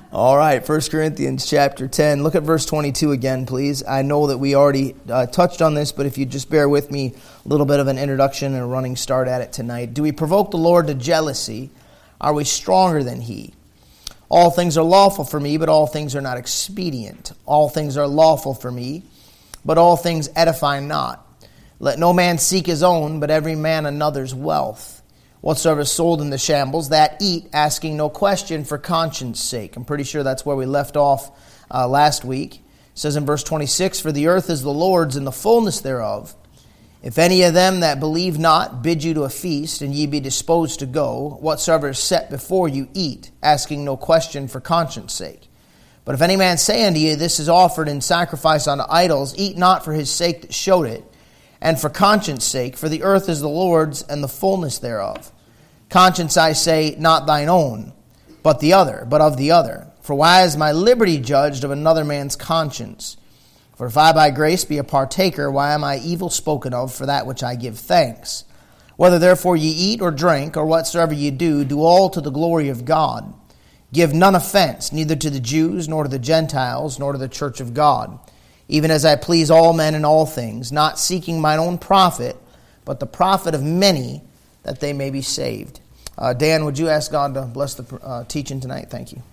All right, 1 Corinthians chapter 10. Look at verse 22 again, please. I know that we already touched on this, but if you just bear with me, a little bit of an introduction and a running start at it tonight. Do we provoke the Lord to jealousy? Are we stronger than He? All things are lawful for me, but all things are not expedient. All things are lawful for me, but all things edify not. Let no man seek his own, but every man another's wealth. Whatsoever is sold in the shambles, that eat, asking no question for conscience sake. I'm pretty sure that's where we left off last week. It says in verse 26, For the earth is the Lord's, and the fullness thereof. If any of them that believe not bid you to a feast, and ye be disposed to go, whatsoever is set before you, eat, asking no question for conscience sake. But if any man say unto you, This is offered in sacrifice unto idols, eat not for his sake that showed it, and for conscience sake, for the earth is the Lord's, and the fullness thereof. Conscience, I say, not thine own, but of the other. For why is my liberty judged of another man's conscience? For if I by grace be a partaker, why am I evil spoken of for that which I give thanks? Whether therefore ye eat or drink, or whatsoever ye do, do all to the glory of God. Give none offense, neither to the Jews, nor to the Gentiles, nor to the church of God. Even as I please all men in all things, not seeking mine own profit, but the profit of many, that they may be saved. Dan, would you ask God to bless the teaching tonight? Thank you.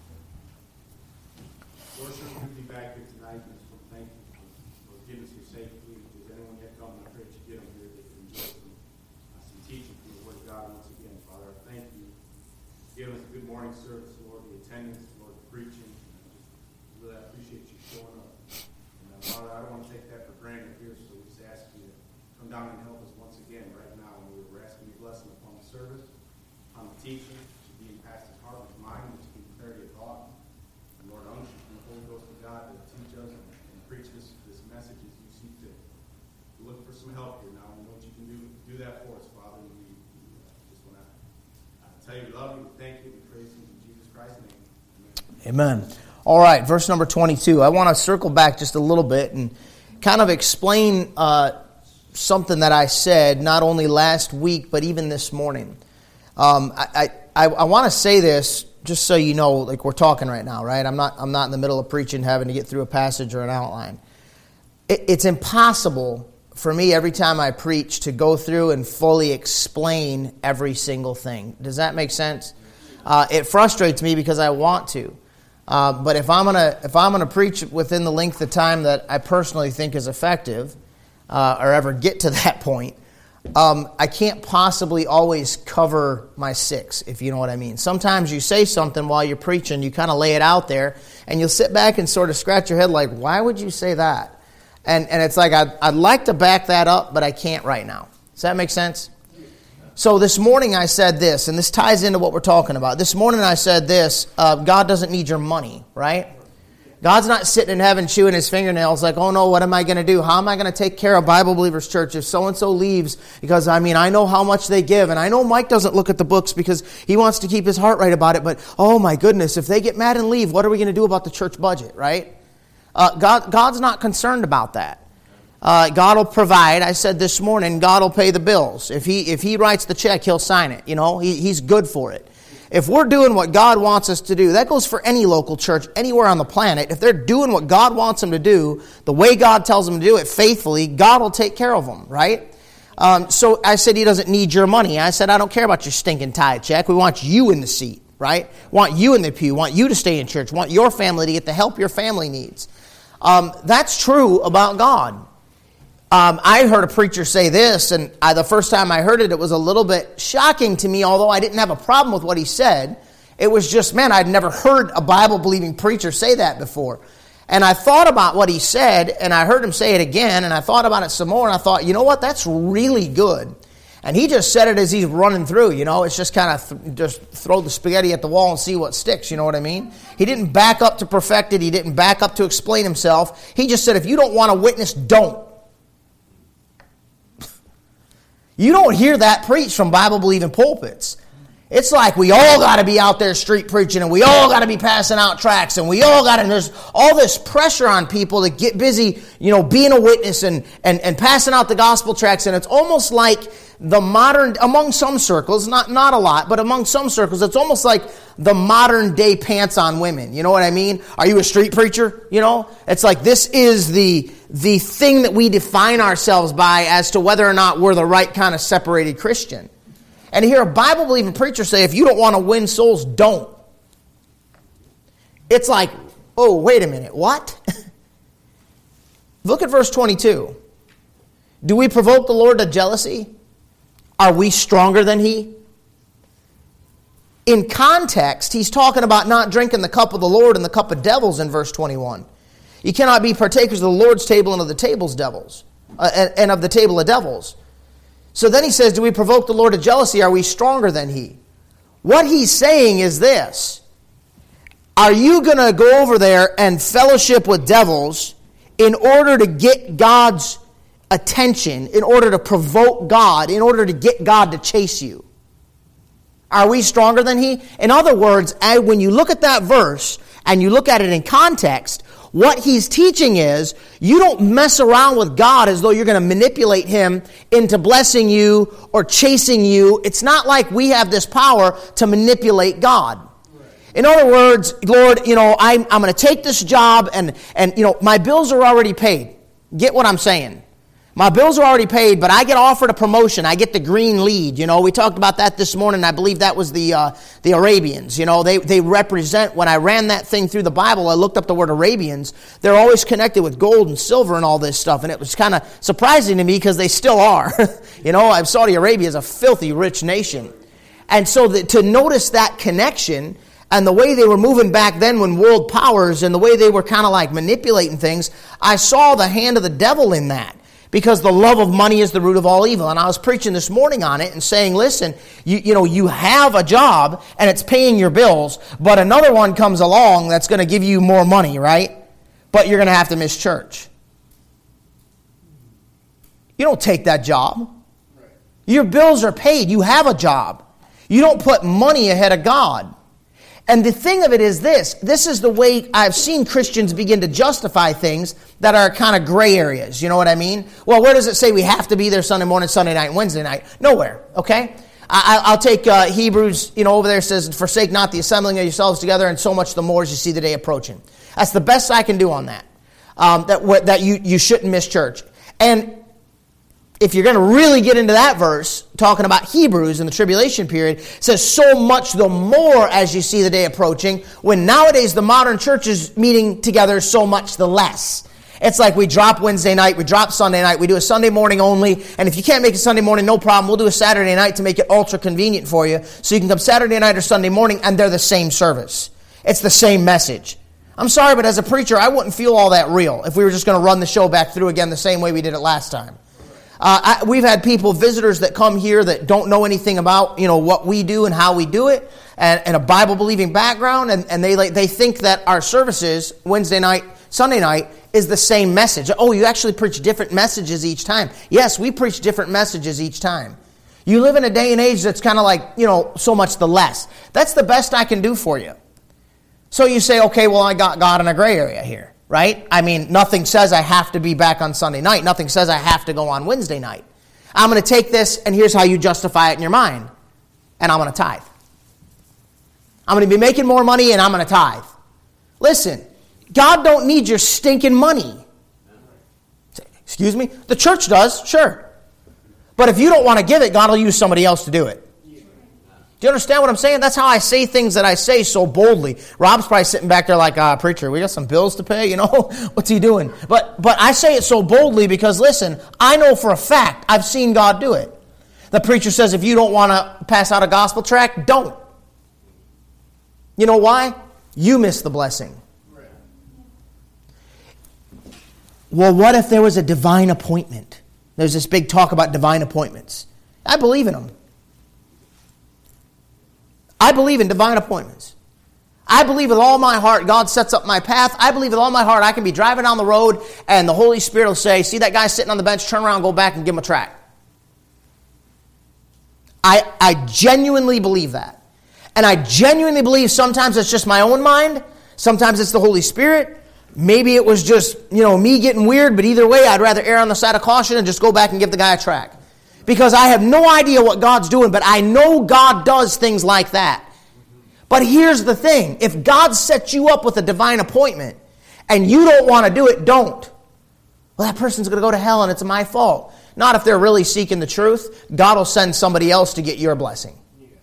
Lord, sure to be back here tonight, and so thank you for giving us your safety. If there's anyone yet coming, I pray that you get them here, they can enjoy some teaching from the Word of God once again. Father, I thank you for giving us a good morning service, Lord, the attendance, Lord, the preaching. I really appreciate you showing up. Father, I don't want to take that for granted here, so we just ask you to come down and help us once again right now. And we're asking you blessing upon the service, on the teaching, to be in pastor's heart and mind, and to be clarity of thought. And Lord, unction from the Holy Ghost of God to teach us and preach this message as you seek to look for some help here now. We know what you can do that for us, Father. And we just want to tell you we love you, we thank you, we praise you in Jesus Christ's name. Amen. All right, verse number 22. I want to circle back just a little bit and kind of explain something that I said not only last week but even this morning. I want to say this just so you know, like we're talking right now, right? I'm not in the middle of preaching, having to get through a passage or an outline. It's impossible for me every time I preach to go through and fully explain every single thing. Does that make sense? It frustrates me because I want to. But if I'm gonna preach within the length of time that I personally think is effective, or ever get to that point, I can't possibly always cover my six, if you know what I mean. Sometimes you say something while you're preaching, you kind of lay it out there, and you'll sit back and sort of scratch your head like, why would you say that? And it's like, I'd like to back that up, but I can't right now. Does that make sense? So this morning I said this, and this ties into what we're talking about. This morning I said this, God doesn't need your money, right? God's not sitting in heaven chewing his fingernails like, oh no, what am I going to do? How am I going to take care of Bible Believers Church if so-and-so leaves? Because, I know how much they give, and I know Mike doesn't look at the books because he wants to keep his heart right about it, but oh my goodness, if they get mad and leave, what are we going to do about the church budget, right? God's not concerned about that. God will provide. I said this morning, God will pay the bills. If he writes the check, he'll sign it. He's good for it. If we're doing what God wants us to do, that goes for any local church anywhere on the planet. If they're doing what God wants them to do, the way God tells them to do it faithfully, God will take care of them, right? So I said he doesn't need your money. I said I don't care about your stinking tithe check. We want you in the seat, right? Want you in the pew. Want you to stay in church. Want your family to get the help your family needs. That's true about God. I heard a preacher say this, and the first time I heard it, it was a little bit shocking to me, although I didn't have a problem with what he said. It was just, man, I'd never heard a Bible-believing preacher say that before. And I thought about what he said, and I heard him say it again, and I thought about it some more, and I thought, you know what, that's really good. And he just said it as he's running through, it's just kind of just throw the spaghetti at the wall and see what sticks, you know what I mean? He didn't back up to perfect it, he didn't back up to explain himself. He just said, if you don't want to witness, don't. You don't hear that preached from Bible-believing pulpits. It's like we all got to be out there street preaching, and we all got to be passing out tracts, and we all got to, there's all this pressure on people to get busy, being a witness and passing out the gospel tracts. And it's almost like the modern, among some circles, not a lot, but among some circles, it's almost like the modern day pants on women. You know what I mean? Are you a street preacher? It's like this is the thing that we define ourselves by as to whether or not we're the right kind of separated Christian. And to hear a Bible-believing preacher say, if you don't want to win souls, don't. It's like, oh, wait a minute, what? Look at verse 22. Do we provoke the Lord to jealousy? Are we stronger than He? In context, he's talking about not drinking the cup of the Lord and the cup of devils in verse 21. You cannot be partakers of the Lord's table and of the table's devils, and of the table of devils. So then he says, do we provoke the Lord to jealousy? Are we stronger than He? What he's saying is this. Are you going to go over there and fellowship with devils in order to get God's attention, in order to provoke God, in order to get God to chase you? Are we stronger than He? In other words, when you look at that verse and you look at it in context, what he's teaching is you don't mess around with God as though you're going to manipulate Him into blessing you or chasing you. It's not like we have this power to manipulate God. In other words, Lord, I'm going to take this job and my bills are already paid. Get what I'm saying? My bills are already paid, but I get offered a promotion. I get the green lead. We talked about that this morning. I believe that was the Arabians. They represent, when I ran that thing through the Bible, I looked up the word Arabians. They're always connected with gold and silver and all this stuff. And it was kind of surprising to me because they still are. Saudi Arabia is a filthy rich nation. And so to notice that connection and the way they were moving back then when world powers and the way they were kind of like manipulating things, I saw the hand of the devil in that. Because the love of money is the root of all evil. And I was preaching this morning on it and saying, listen, you have a job and it's paying your bills, but another one comes along that's going to give you more money, right? But you're going to have to miss church. You don't take that job. Your bills are paid. You have a job. You don't put money ahead of God. And the thing of it is this is the way I've seen Christians begin to justify things that are kind of gray areas. You know what I mean? Well, where does it say we have to be there Sunday morning, Sunday night, and Wednesday night? Nowhere, okay? I'll take Hebrews, over there, says, forsake not the assembling of yourselves together, and so much the more as you see the day approaching. That's the best I can do on that, that you shouldn't miss church. And if you're going to really get into that verse, talking about Hebrews in the tribulation period, it says so much the more as you see the day approaching, when nowadays the modern church is meeting together so much the less. It's like we drop Wednesday night, we drop Sunday night, we do a Sunday morning only, and if you can't make a Sunday morning, no problem, we'll do a Saturday night to make it ultra convenient for you, so you can come Saturday night or Sunday morning, and they're the same service. It's the same message. I'm sorry, but as a preacher, I wouldn't feel all that real if we were just going to run the show back through again the same way we did it last time. We've had visitors that come here that don't know anything about, what we do and how we do it, and a Bible-believing background, and they think that our services, Wednesday night, Sunday night, is the same message. Oh, you actually preach different messages each time. Yes, we preach different messages each time. You live in a day and age that's kind of like, so much the less. That's the best I can do for you. So you say, okay, well, I got God in a gray area here. Right? I mean, nothing says I have to be back on Sunday night. Nothing says I have to go on Wednesday night. I'm going to take this, and here's how you justify it in your mind. And I'm going to tithe. I'm going to be making more money, and I'm going to tithe. Listen, God don't need your stinking money. Excuse me? The church does, sure. But if you don't want to give it, God will use somebody else to do it. Do you understand what I'm saying? That's how I say things that I say so boldly. Rob's probably sitting back there like, preacher, we got some bills to pay, What's he doing? But I say it so boldly because, listen, I know for a fact I've seen God do it. The preacher says, if you don't want to pass out a gospel tract, don't. You know why? You miss the blessing. Well, what if there was a divine appointment? There's this big talk about divine appointments. I believe in them. I believe in divine appointments. I believe with all my heart God sets up my path. I believe with all my heart I can be driving down the road and the Holy Spirit will say, see that guy sitting on the bench, turn around, go back and give him a tract. I genuinely believe that. And I genuinely believe sometimes it's just my own mind. Sometimes it's the Holy Spirit. Maybe it was just, me getting weird. But either way, I'd rather err on the side of caution and just go back and give the guy a track. Because I have no idea what God's doing. But I know God does things like that. But here's the thing. If God sets you up with a divine appointment and you don't want to do it, don't. Well, that person's going to go to hell and it's my fault. Not if they're really seeking the truth. God will send somebody else to get your blessing.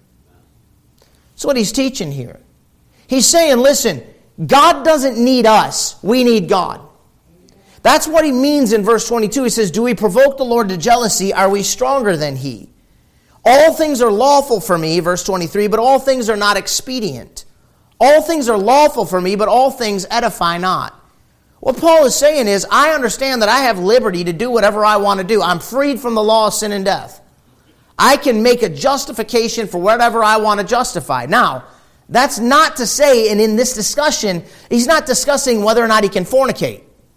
That's what he's teaching here. He's saying, listen, God doesn't need us. We need God. That's what he means in verse 22. He says, do we provoke the Lord to jealousy? Are we stronger than he? All things are lawful for me, verse 23, but all things are not expedient. All things are lawful for me, but all things edify not. What Paul is saying is, I understand that I have liberty to do whatever I want to do. I'm freed from the law of sin and death. I can make a justification for whatever I want to justify. Now, that's not to say, and in this discussion, he's not discussing whether or not he can fornicate.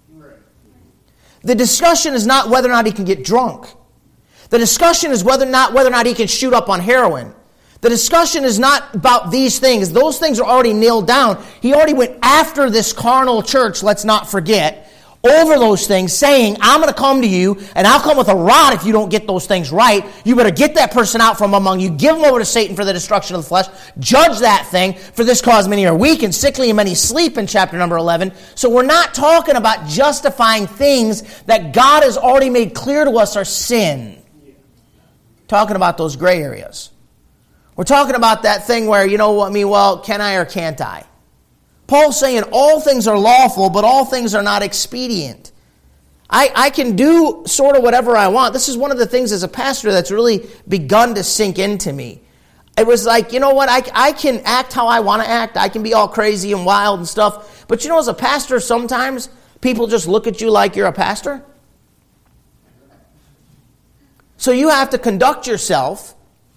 The discussion is not whether or not he can get drunk. The discussion is whether or not he can shoot up on heroin. The discussion is not about these things. Those things are already nailed down. He already went after this carnal church, let's not forget, over those things, saying, I'm going to come to you, and I'll come with a rod if you don't get those things right. You better get that person out from among you. Give them over to Satan for the destruction of the flesh. Judge that thing. For this cause many are weak and sickly, and many sleep in chapter number 11. So we're not talking about justifying things that God has already made clear to us are sin. Talking about those gray areas. We're talking about that thing where, can I or can't I? Paul's saying all things are lawful, but all things are not expedient. I can do sort of whatever I want. This is one of the things as a pastor that's really begun to sink into me. It was like, I can act how I want to act. I can be all crazy and wild and stuff. But as a pastor, sometimes people just look at you like you're a pastor. So you have to conduct yourself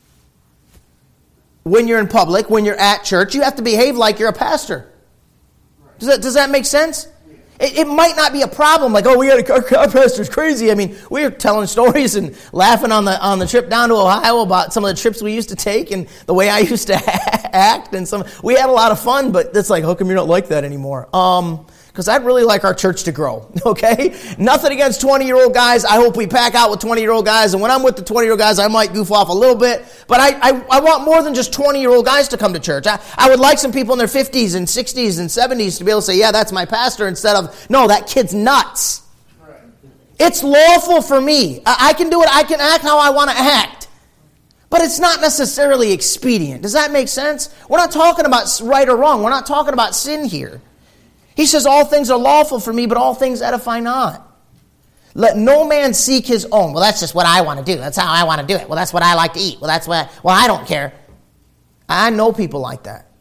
when you're in public, when you're at church. You have to behave like you're a pastor. Does that make sense? It might not be a problem, like, our pastor's crazy. I mean, we were telling stories and laughing on the trip down to Ohio about some of the trips we used to take and the way I used to act. And we had a lot of fun, but it's like, how come you're not like that anymore? Because I'd really like our church to grow, okay? Nothing against 20-year-old guys. I hope we pack out with 20-year-old guys. And when I'm with the 20-year-old guys, I might goof off a little bit. But I want more than just 20-year-old guys to come to church. I would like some people in their 50s and 60s and 70s to be able to say, yeah, that's my pastor, instead of, no, that kid's nuts. Right. It's lawful for me. I can do it. I can act how I want to act. But it's not necessarily expedient. Does that make sense? We're not talking about right or wrong. We're not talking about sin here. He says, all things are lawful for me, but all things edify not. Let no man seek his own. Well, that's just what I want to do. That's how I want to do it. Well, that's what I like to eat. Well, I don't care. I know people like that.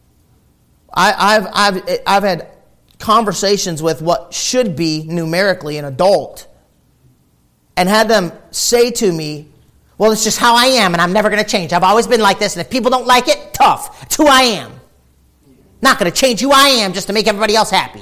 I've had conversations with what should be numerically an adult and had them say to me, well, it's just how I am and I'm never going to change. I've always been like this, and if people don't like it, tough. It's who I am. Not going to change who I am just to make everybody else happy.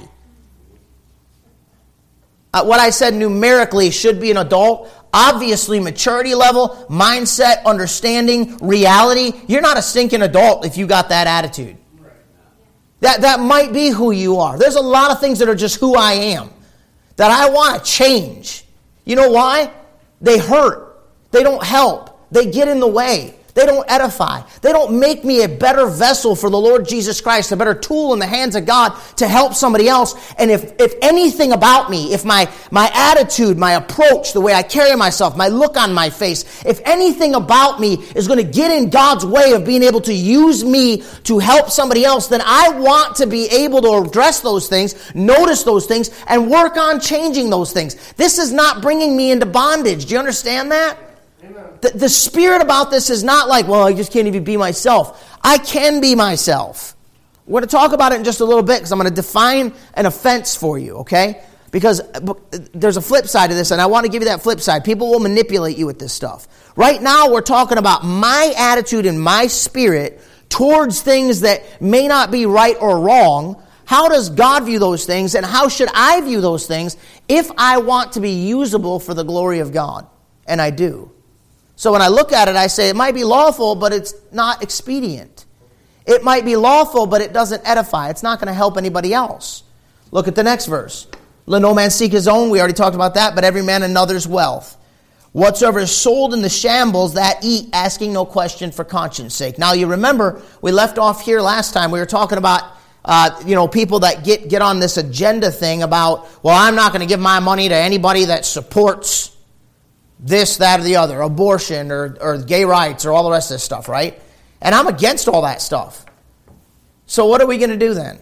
What I said numerically should be an adult. Obviously, maturity level, mindset, understanding, reality. You're not a stinking adult if you got that attitude. That might be who you are. There's a lot of things that are just who I am that I want to change. You know why? They hurt. They don't help. They get in the way. They don't edify. They don't make me a better vessel for the Lord Jesus Christ, a better tool in the hands of God to help somebody else. And if anything about me, if my attitude, my approach, the way I carry myself, my look on my face, if anything about me is going to get in God's way of being able to use me to help somebody else, then I want to be able to address those things, notice those things, and work on changing those things. This is not bringing me into bondage. Do you understand that? The spirit about this is not like, well, I just can't even be myself. I can be myself. We're going to talk about it in just a little bit because I'm going to define an offense for you, okay? Because there's a flip side to this, and I want to give you that flip side. People will manipulate you with this stuff. Right now, we're talking about my attitude and my spirit towards things that may not be right or wrong. How does God view those things, and how should I view those things if I want to be usable for the glory of God? And I do. So when I look at it, I say it might be lawful, but it's not expedient. It might be lawful, but it doesn't edify. It's not going to help anybody else. Look at the next verse. Let no man seek his own. We already talked about that. But every man another's wealth. Whatsoever is sold in the shambles, that eat, asking no question for conscience sake. Now you remember, we left off here last time. We were talking about people that get on this agenda thing about, well, I'm not going to give my money to anybody that supports this, that, or the other, abortion or gay rights or all the rest of this stuff, right? And I'm against all that stuff. So what are we going to do then?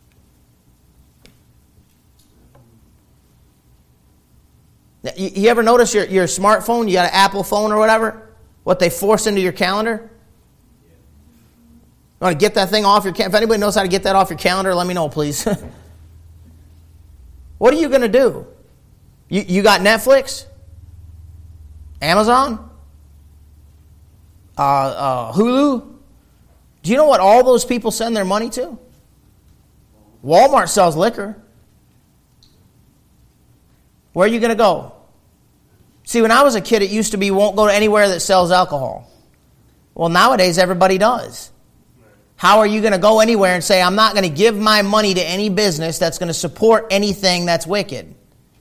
You ever notice your smartphone, you got an Apple phone or whatever, what they force into your calendar? You want to get that thing off your calendar? If anybody knows how to get that off your calendar, let me know, please. What are you going to do? You got Netflix? Amazon? Hulu? Do you know what all those people send their money to? Walmart sells liquor. Where are you going to go? See, when I was a kid, it used to be won't go to anywhere that sells alcohol. Well, nowadays, everybody does. How are you going to go anywhere and say, I'm not going to give my money to any business that's going to support anything that's wicked?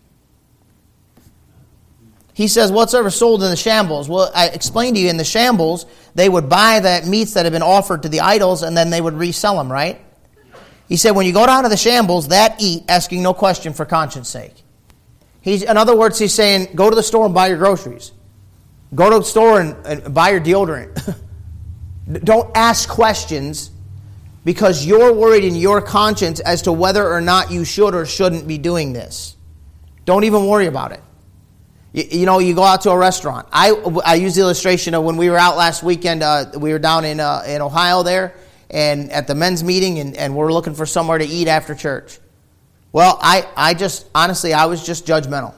He says, whatsoever sold in the shambles. Well, I explained to you, in the shambles, they would buy the meats that had been offered to the idols, and then they would resell them, right? He said, when you go down to the shambles, that eat, asking no question for conscience sake. In other words, he's saying, go to the store and buy your groceries. Go to the store and buy your deodorant. Don't ask questions because you're worried in your conscience as to whether or not you should or shouldn't be doing this. Don't even worry about it. You go out to a restaurant. I use the illustration of when we were out last weekend. We were down in Ohio there, and at the men's meeting, and we're looking for somewhere to eat after church. Well, I was just judgmental.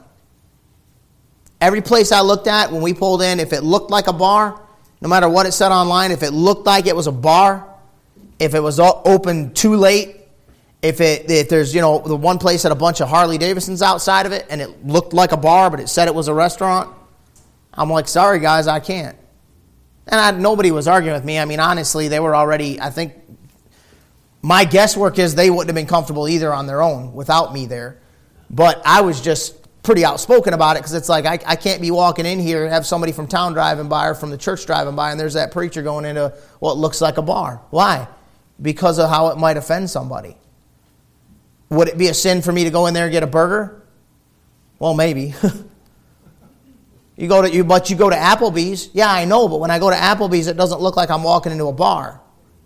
Every place I looked at when we pulled in, if it looked like a bar, no matter what it said online, if it looked like it was a bar, if it was open too late, if there's, the one place had a bunch of Harley Davidsons outside of it and it looked like a bar but it said it was a restaurant, I'm like, sorry guys, I can't. And nobody was arguing with me. I mean, honestly, they were already, I think, my guesswork is they wouldn't have been comfortable either on their own without me there. But I was just pretty outspoken about it because it's like I can't be walking in here and have somebody from town driving by or from the church driving by and there's that preacher going into what looks like a bar. Why? Because of how it might offend somebody. Would it be a sin for me to go in there and get a burger? Well, maybe. You go to Applebee's. Yeah, I know, but when I go to Applebee's, it doesn't look like I'm walking into a bar.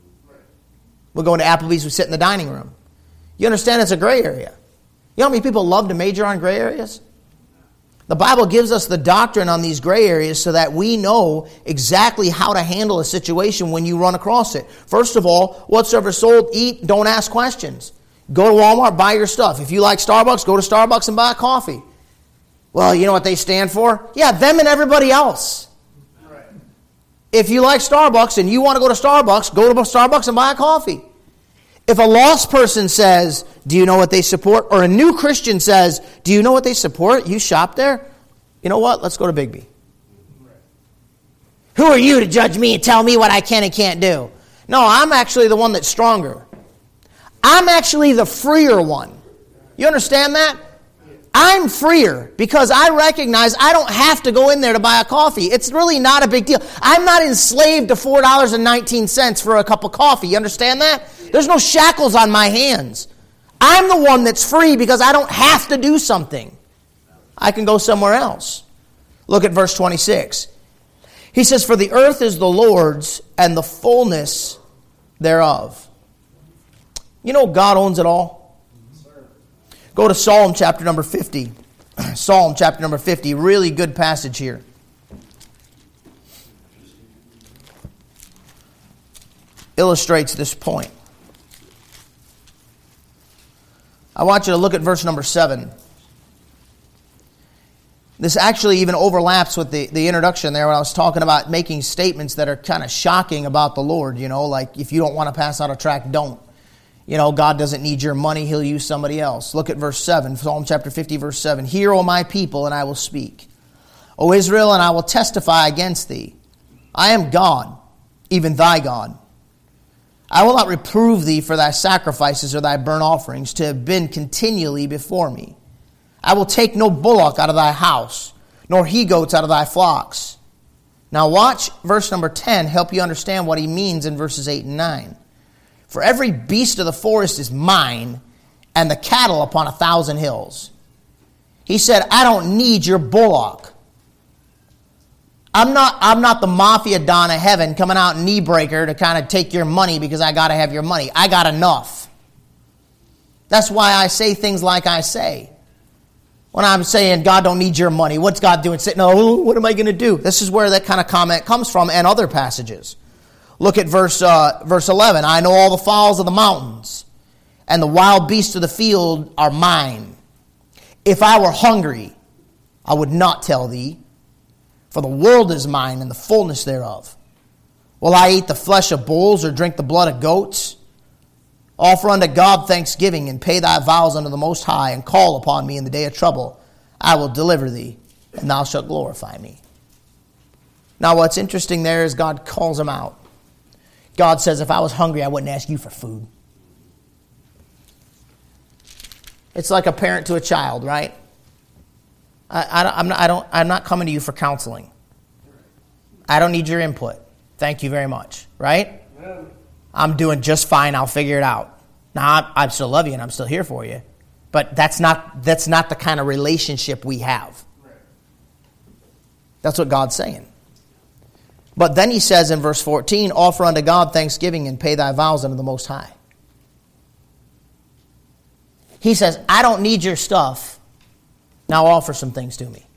We're going to Applebee's, we sit in the dining room. You understand it's a gray area. You know how many people love to major on gray areas? The Bible gives us the doctrine on these gray areas so that we know exactly how to handle a situation when you run across it. First of all, whatsoever sold, eat, don't ask questions. Go to Walmart, buy your stuff. If you like Starbucks, go to Starbucks and buy a coffee. Well, you know what they stand for? Yeah, them and everybody else. Right. If you like Starbucks and you want to go to Starbucks and buy a coffee. If a lost person says, do you know what they support? Or a new Christian says, do you know what they support? You shop there? You know what? Let's go to Big B. Right. Who are you to judge me and tell me what I can and can't do? No, I'm actually the one that's stronger. I'm actually the freer one. You understand that? I'm freer because I recognize I don't have to go in there to buy a coffee. It's really not a big deal. I'm not enslaved to $4.19 for a cup of coffee. You understand that? There's no shackles on my hands. I'm the one that's free because I don't have to do something. I can go somewhere else. Look at verse 26. He says, for the earth is the Lord's and the fullness thereof. You know God owns it all. Go to Psalm chapter number 50. Psalm chapter number 50. Really good passage here. Illustrates this point. I want you to look at verse number 7. This actually even overlaps with the introduction there when I was talking about making statements that are kind of shocking about the Lord. Like if you don't want to pass out a tract, don't. God doesn't need your money. He'll use somebody else. Look at verse 7, Psalm chapter 50, verse 7. Hear, O my people, and I will speak. O Israel, and I will testify against thee. I am God, even thy God. I will not reprove thee for thy sacrifices or thy burnt offerings to have been continually before me. I will take no bullock out of thy house, nor he-goats out of thy flocks. Now watch verse number 10, help you understand what he means in verses 8 and 9. For every beast of the forest is mine, and the cattle upon 1,000 hills. He said, I don't need your bullock. I'm not the mafia don of heaven coming out knee breaker to kind of take your money because I got to have your money. I got enough. That's why I say things like I say. When I'm saying God don't need your money, what's God doing? Saying, no, what am I going to do? This is where that kind of comment comes from, and other passages. Look at verse 11. I know all the fowls of the mountains, and the wild beasts of the field are mine. If I were hungry, I would not tell thee, for the world is mine and the fullness thereof. Will I eat the flesh of bulls or drink the blood of goats? Offer unto God thanksgiving and pay thy vows unto the Most High, and call upon me in the day of trouble. I will deliver thee, and thou shalt glorify me. Now what's interesting there is God calls him out. God says, if I was hungry, I wouldn't ask you for food. It's like a parent to a child, right? I'm not coming to you for counseling. I don't need your input. Thank you very much, right? I'm doing just fine. I'll figure it out. Now, I still love you and I'm still here for you, but that's not the kind of relationship we have. That's what God's saying. But then he says in verse 14, offer unto God thanksgiving and pay thy vows unto the Most High. He says, I don't need your stuff. Now offer some things to me.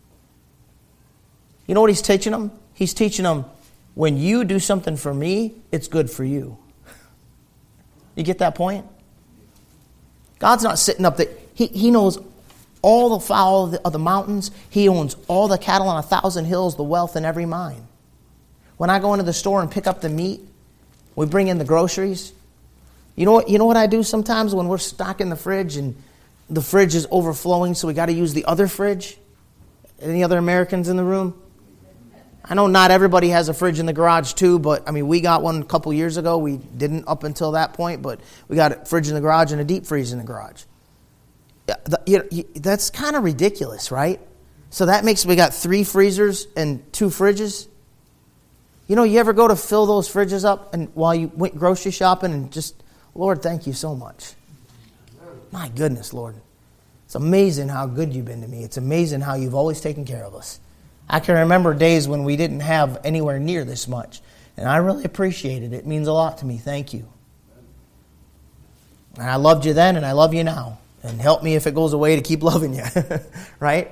You know what he's teaching them? He's teaching them, when you do something for me, it's good for you. You get that point? God's not sitting up there. He knows all the fowl of the mountains. He owns all the cattle on 1,000 hills, the wealth in every mine. When I go into the store and pick up the meat, we bring in the groceries. You know what I do sometimes when we're stocking the fridge and the fridge is overflowing, so we got to use the other fridge? Any other Americans in the room? I know not everybody has a fridge in the garage too, but I mean, we got one a couple years ago. We didn't up until that point, but we got a fridge in the garage and a deep freeze in the garage. That's kind of ridiculous, right? So that makes we got 3 freezers and 2 fridges. You know, you ever go to fill those fridges up and while you went grocery shopping and just, Lord, thank you so much. My goodness, Lord. It's amazing how good you've been to me. It's amazing how you've always taken care of us. I can remember days when we didn't have anywhere near this much. And I really appreciate it. It means a lot to me. Thank you. And I loved you then and I love you now. And help me if it goes away to keep loving you. Right?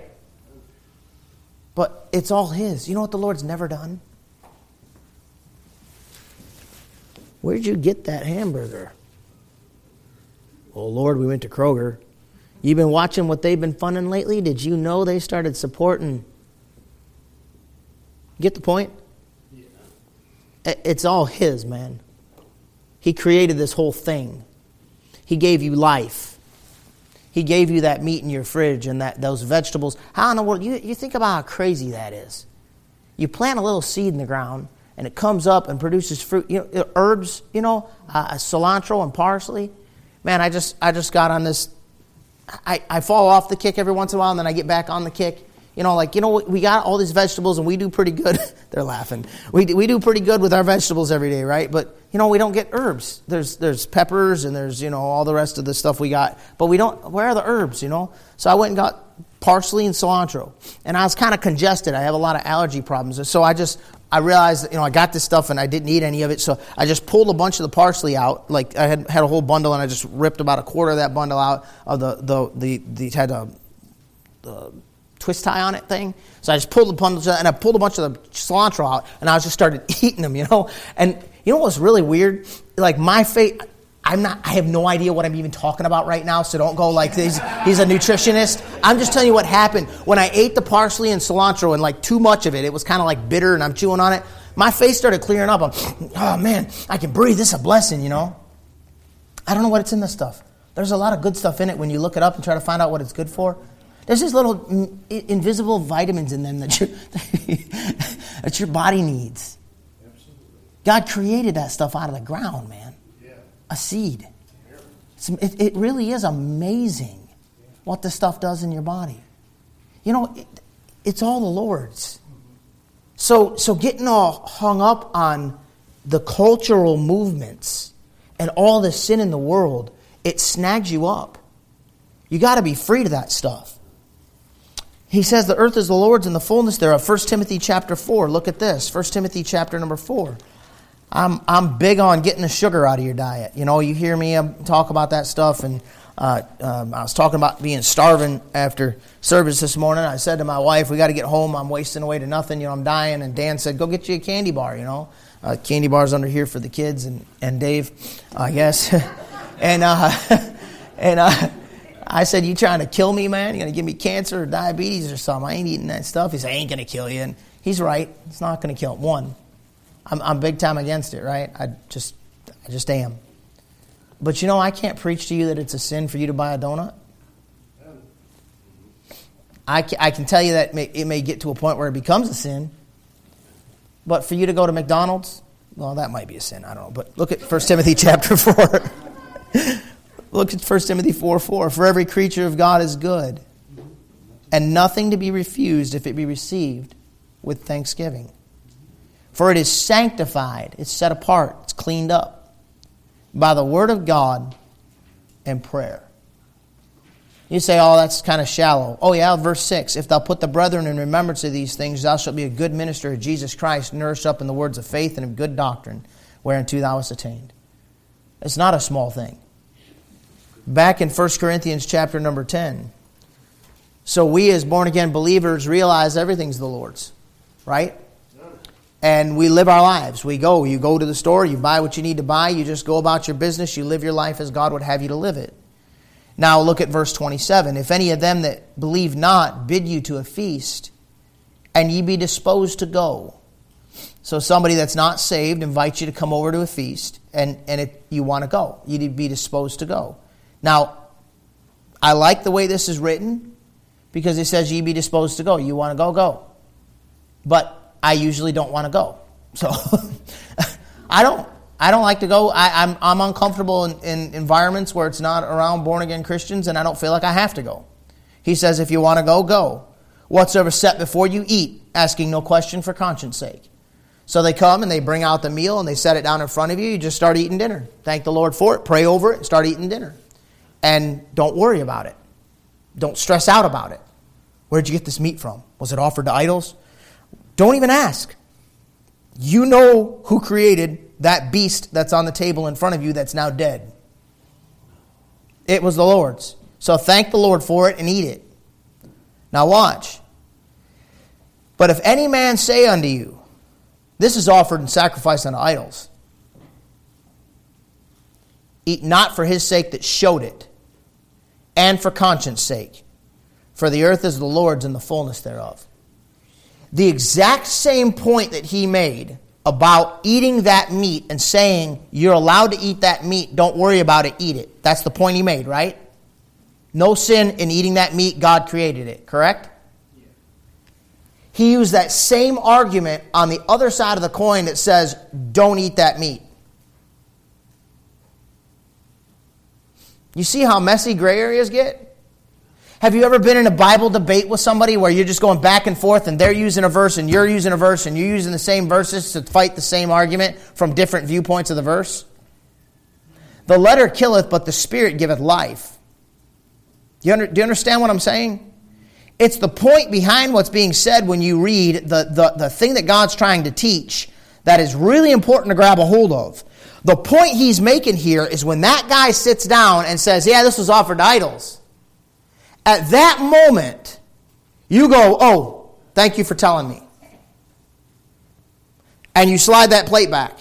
But it's all His. You know what the Lord's never done? Where'd you get that hamburger? Oh, Lord, we went to Kroger. You've been watching what they've been funding lately? Did you know they started supporting? Get the point? Yeah. It's all His, man. He created this whole thing. He gave you life. He gave you that meat in your fridge and those vegetables. How in the world? You think about how crazy that is. You plant a little seed in the ground, and it comes up and produces fruit. You know, herbs, cilantro and parsley. Man, I just got on this. I fall off the kick every once in a while, and then I get back on the kick. We got all these vegetables, and we do pretty good. They're laughing. We do pretty good with our vegetables every day, right? But, we don't get herbs. There's peppers, and there's, all the rest of the stuff we got. But we don't, where are the herbs, So I went and got parsley and cilantro. And I was kind of congested. I have a lot of allergy problems. And so I realized that, I got this stuff, and I didn't eat any of it. So I just pulled a bunch of the parsley out. Like, I had a whole bundle, and I just ripped about a quarter of that bundle out of the had a twist tie on it thing. So I just pulled the bundles out, and I pulled a bunch of the cilantro out, and I just started eating them, And you know what's really weird? Like my face, I have no idea what I'm even talking about right now, so don't go like this. He's a nutritionist. I'm just telling you what happened. When I ate the parsley and cilantro and like too much of it, it was kind of like bitter and I'm chewing on it. My face started clearing up. Oh man, I can breathe. This is a blessing, I don't know what's in this stuff. There's a lot of good stuff in it when you look it up and try to find out what it's good for. There's these little invisible vitamins in them that that your body needs. Absolutely. God created that stuff out of the ground, man. Yeah. A seed. It really is amazing what this stuff does in your body. You know, it's all the Lord's. So getting all hung up on the cultural movements and all the sin in the world, it snags you up. You got to be free to that stuff. He says the earth is the Lord's and the fullness thereof. 1 Timothy chapter 4. Look at this. 1 Timothy chapter number 4. I'm big on getting the sugar out of your diet. You know, you hear me talk about that stuff, and I was talking about being starving after service this morning. I said to my wife, we got to get home. I'm wasting away to nothing. You know, I'm dying. And Dan said, go get you a candy bar, you know. Candy bars under here for the kids and Dave, I guess. and I said, you trying to kill me, man? You going to give me cancer or diabetes or something? I ain't eating that stuff. He said, I ain't going to kill you. And he's right. It's not going to kill. One, I'm big time against it, right? I just am. But you know, I can't preach to you that it's a sin for you to buy a donut. I can tell you that it may get to a point where it becomes a sin. But for you to go to McDonald's, well, that might be a sin. I don't know. But look at 1 Timothy chapter 4. Look at 1 Timothy 4:4. For every creature of God is good, and nothing to be refused if it be received with thanksgiving. For it is sanctified, it's set apart, it's cleaned up by the word of God and prayer. You say, oh, that's kind of shallow. Oh yeah, verse 6. If thou put the brethren in remembrance of these things, thou shalt be a good minister of Jesus Christ, nourished up in the words of faith and of good doctrine, whereunto thou hast attained. It's not a small thing. Back in 1 Corinthians chapter number 10. So we as born-again believers realize everything's the Lord's. Right? And we live our lives. You go to the store, you buy what you need to buy, you just go about your business, you live your life as God would have you to live it. Now look at verse 27. If any of them that believe not bid you to a feast, and ye be disposed to go. So somebody that's not saved invites you to come over to a feast, and you want to go. You'd be disposed to go. Now, I like the way this is written, because it says ye be disposed to go. You want to go, go. But I usually don't want to go. So I don't like to go. I'm uncomfortable in environments where it's not around born-again Christians, and I don't feel like I have to go. He says, if you want to go, go. Whatsoever set before you, eat, asking no question for conscience sake. So they come and they bring out the meal and they set it down in front of you. You just start eating dinner. Thank the Lord for it. Pray over it and start eating dinner. And don't worry about it. Don't stress out about it. Where'd you get this meat from? Was it offered to idols? Don't even ask. You know who created that beast that's on the table in front of you that's now dead. It was the Lord's. So thank the Lord for it and eat it. Now watch. But if any man say unto you, this is offered and sacrificed unto idols, eat not for his sake that showed it, and for conscience sake. For the earth is the Lord's and the fullness thereof. The exact same point that he made about eating that meat and saying, you're allowed to eat that meat, don't worry about it, eat it. That's the point he made, right? No sin in eating that meat, God created it, correct? Yeah. He used that same argument on the other side of the coin that says, don't eat that meat. You see how messy gray areas get? Have you ever been in a Bible debate with somebody where you're just going back and forth and they're using a verse and you're using a verse and you're using the same verses to fight the same argument from different viewpoints of the verse? The letter killeth, but the Spirit giveth life. Do you understand what I'm saying? It's the point behind what's being said when you read the thing that God's trying to teach that is really important to grab a hold of. The point he's making here is when that guy sits down and says, yeah, this was offered to idols. At that moment, you go, oh, thank you for telling me. And you slide that plate back.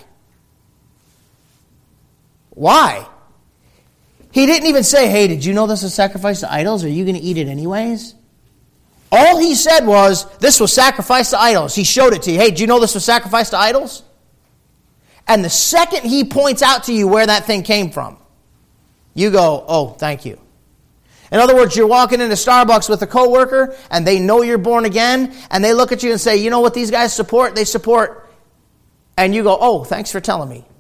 Why? He didn't even say, hey, did you know this was sacrificed to idols? Are you going to eat it anyways? All he said was, this was sacrificed to idols. He showed it to you. Hey, did you know this was sacrificed to idols? And the second he points out to you where that thing came from, you go, oh, thank you. In other words, you're walking into Starbucks with a coworker and they know you're born again and they look at you and say, you know what these guys support? They support. And you go, oh, thanks for telling me.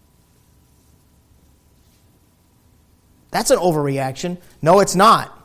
That's an overreaction. No, it's not.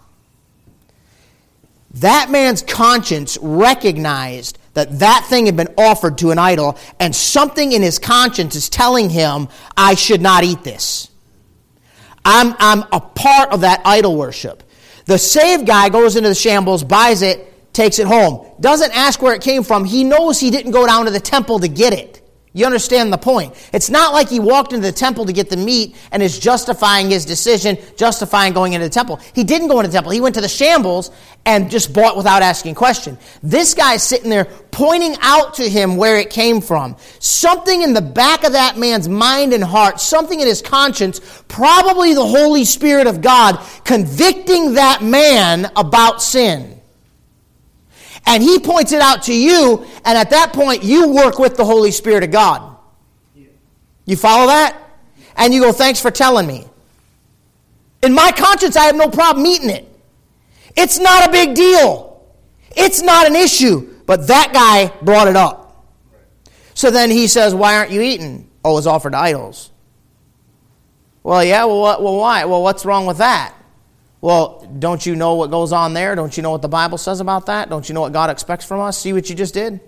That man's conscience recognized that that thing had been offered to an idol, and something in his conscience is telling him, I should not eat this. I'm a part of that idol worship. The saved guy goes into the shambles, buys it, takes it home. Doesn't ask where it came from. He knows he didn't go down to the temple to get it. You understand the point? It's not like he walked into the temple to get the meat and is justifying his decision, justifying going into the temple. He didn't go into the temple. He went to the shambles and just bought without asking question. This guy's sitting there pointing out to him where it came from. Something in the back of that man's mind and heart, something in his conscience, probably the Holy Spirit of God, convicting that man about sin. And he points it out to you, and at that point, you work with the Holy Spirit of God. You follow that? And you go, thanks for telling me. In my conscience, I have no problem eating it. It's not a big deal. It's not an issue. But that guy brought it up. So then he says, why aren't you eating? Oh, it's offered to idols. Well, yeah, well, why? Well, what's wrong with that? Well, don't you know what goes on there? Don't you know what the Bible says about that? Don't you know what God expects from us? See what you just did?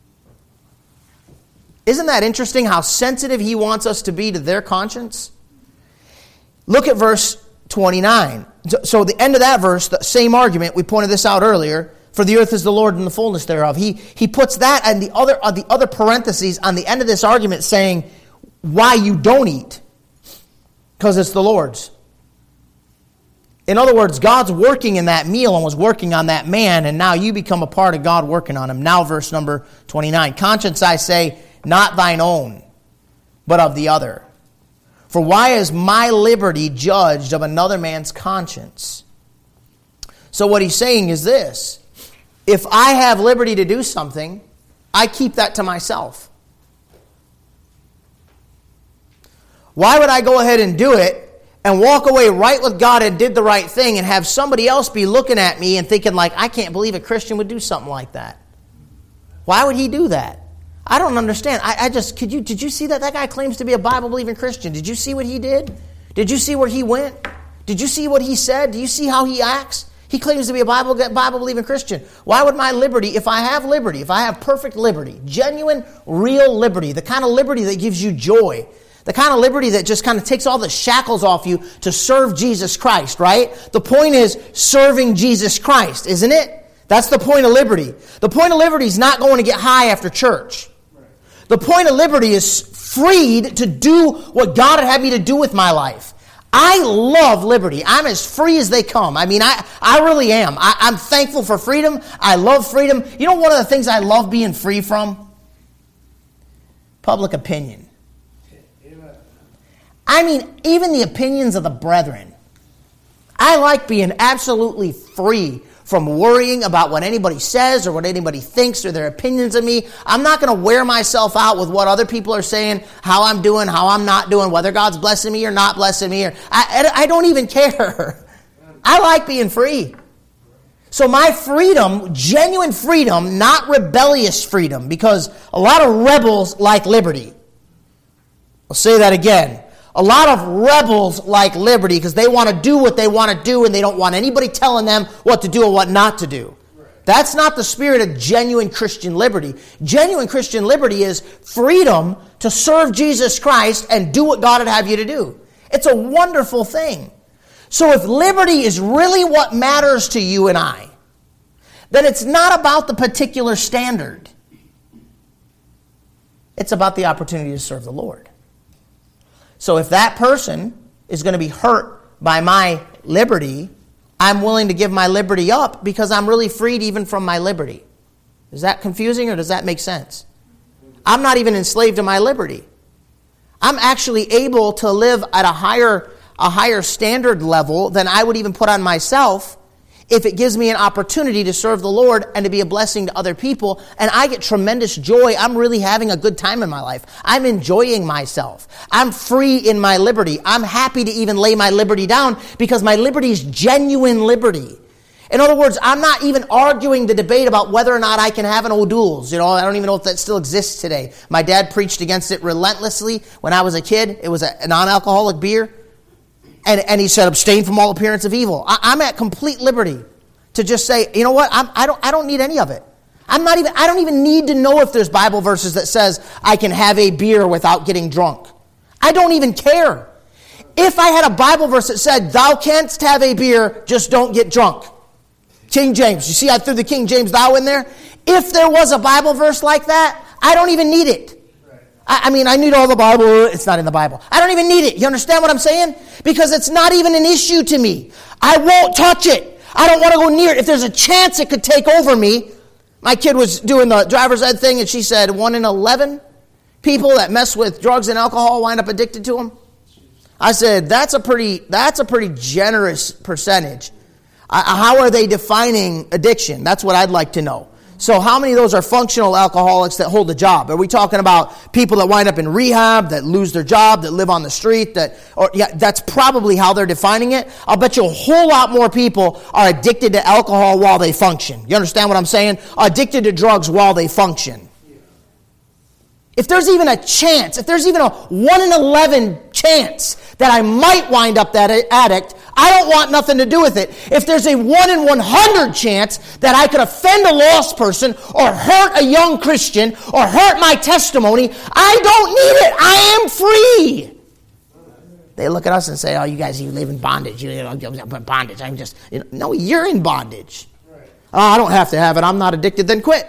Isn't that interesting how sensitive he wants us to be to their conscience? Look at verse 29. So the end of that verse, the same argument, we pointed this out earlier, for the earth is the Lord and the fullness thereof. He puts that and the other parentheses on the end of this argument saying why you don't eat. Because it's the Lord's. In other words, God's working in that meal and was working on that man, and now you become a part of God working on him. Now verse number 29. Conscience, I say, not thine own, but of the other. For why is my liberty judged of another man's conscience? So what he's saying is this. If I have liberty to do something, I keep that to myself. Why would I go ahead and do it and walk away right with God and did the right thing and have somebody else be looking at me and thinking like, I can't believe a Christian would do something like that? Why would he do that? I don't understand. Did you see that? That guy claims to be a Bible-believing Christian. Did you see what he did? Did you see where he went? Did you see what he said? Do you see how he acts? He claims to be a Bible-believing Christian. Why would my liberty, if I have perfect liberty, genuine, real liberty, the kind of liberty that gives you joy, the kind of liberty that just kind of takes all the shackles off you to serve Jesus Christ, right? The point is serving Jesus Christ, isn't it? That's the point of liberty. The point of liberty is not going to get high after church. The point of liberty is freed to do what God would have me to do with my life. I love liberty. I'm as free as they come. I mean, I really am. I'm thankful for freedom. I love freedom. You know one of the things I love being free from? Public opinion. I mean, even the opinions of the brethren. I like being absolutely free from worrying about what anybody says or what anybody thinks or their opinions of me. I'm not going to wear myself out with what other people are saying, how I'm doing, how I'm not doing, whether God's blessing me or not blessing me. I don't even care. I like being free. So my freedom, genuine freedom, not rebellious freedom, because a lot of rebels like liberty. I'll say that again. A lot of rebels like liberty because they want to do what they want to do and they don't want anybody telling them what to do and what not to do. That's not the spirit of genuine Christian liberty. Genuine Christian liberty is freedom to serve Jesus Christ and do what God would have you to do. It's a wonderful thing. So if liberty is really what matters to you and I, then it's not about the particular standard. It's about the opportunity to serve the Lord. So if that person is going to be hurt by my liberty, I'm willing to give my liberty up because I'm really freed even from my liberty. Is that confusing or does that make sense? I'm not even enslaved to my liberty. I'm actually able to live at a higher standard level than I would even put on myself if it gives me an opportunity to serve the Lord and to be a blessing to other people, and I get tremendous joy. I'm really having a good time in my life. I'm enjoying myself. I'm free in my liberty. I'm happy to even lay my liberty down because my liberty is genuine liberty. In other words, I'm not even arguing the debate about whether or not I can have an O'Doul's. I don't even know if that still exists today. My dad preached against it relentlessly when I was a kid. It was a non-alcoholic beer. And he said, abstain from all appearance of evil. I'm at complete liberty to just say, you know what? I don't need any of it. I don't even need to know if there's Bible verses that says I can have a beer without getting drunk. I don't even care. If I had a Bible verse that said, thou canst have a beer, just don't get drunk. King James. You see, I threw the King James thou in there. If there was a Bible verse like that, I don't even need it. I need all the Bible. It's not in the Bible. I don't even need it. You understand what I'm saying? Because it's not even an issue to me. I won't touch it. I don't want to go near it. If there's a chance it could take over me. My kid was doing the driver's ed thing, and she said 1 in 11 people that mess with drugs and alcohol wind up addicted to them. I said, that's a pretty generous percentage. How are they defining addiction? That's what I'd like to know. So how many of those are functional alcoholics that hold a job? Are we talking about people that wind up in rehab, that lose their job, that live on the street? That's probably how they're defining it. I'll bet you a whole lot more people are addicted to alcohol while they function. You understand what I'm saying? Addicted to drugs while they function. If there's even a chance, if there's even a 1 in 11 chance that I might wind up that addict, I don't want nothing to do with it. If there's a 1 in 100 chance that I could offend a lost person or hurt a young Christian or hurt my testimony, I don't need it. I am free. They look at us and say, oh, you guys, you live in bondage. You live in bondage. No, you're in bondage. Oh, I don't have to have it. I'm not addicted. Then quit.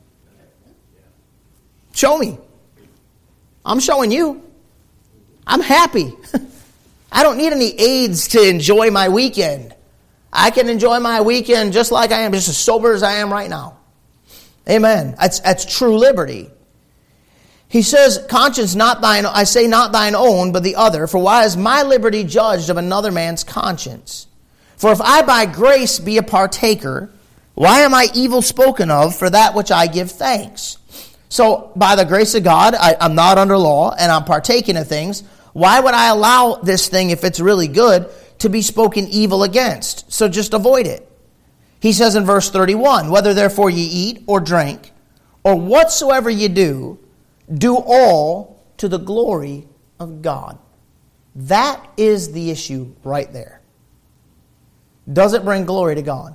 Show me. I'm showing you. I'm happy. I don't need any aids to enjoy my weekend. I can enjoy my weekend just like I am, just as sober as I am right now. Amen. That's true liberty. He says, conscience not thine, I say not thine own, but the other. For why is my liberty judged of another man's conscience? For if I by grace be a partaker, why am I evil spoken of for that which I give thanks? So, by the grace of God, I'm not under law, and I'm partaking of things. Why would I allow this thing, if it's really good, to be spoken evil against? So just avoid it. He says in verse 31, whether therefore ye eat or drink, or whatsoever ye do, do all to the glory of God. That is the issue right there. Does it bring glory to God?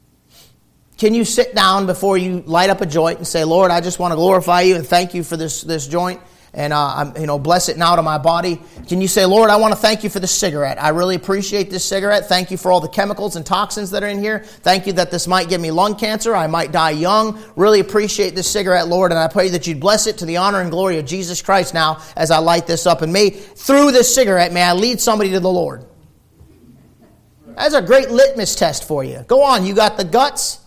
Can you sit down before you light up a joint and say, Lord, I just want to glorify you and thank you for this joint, and bless it now to my body? Can you say, Lord, I want to thank you for this cigarette. I really appreciate this cigarette. Thank you for all the chemicals and toxins that are in here. Thank you that this might give me lung cancer. I might die young. Really appreciate this cigarette, Lord, and I pray that you'd bless it to the honor and glory of Jesus Christ now as I light this up. And through this cigarette, may I lead somebody to the Lord. That's a great litmus test for you. Go on, you got the guts?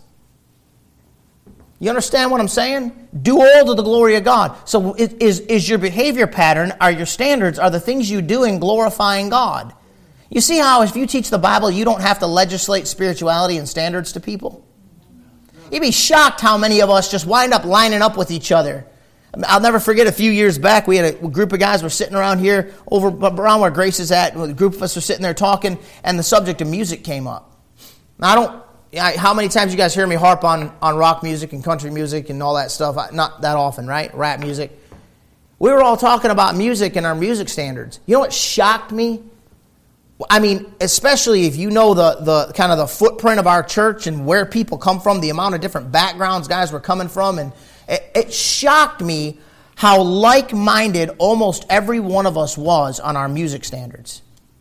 You understand what I'm saying? Do all to the glory of God. So is your behavior pattern, are your standards, are the things you do in glorifying God? You see how if you teach the Bible, you don't have to legislate spirituality and standards to people? You'd be shocked how many of us just wind up lining up with each other. I'll never forget a few years back, we had a group of guys were sitting around here, over around where Grace is at. A group of us were sitting there talking, and the subject of music came up. Now, how many times you guys hear me harp on rock music and country music and all that stuff? Not that often, right? Rap music. We were all talking about music and our music standards. You know what shocked me? I mean, especially if you know the kind of the footprint of our church and where people come from, the amount of different backgrounds guys were coming from, and it shocked me how like-minded almost every one of us was on our music standards.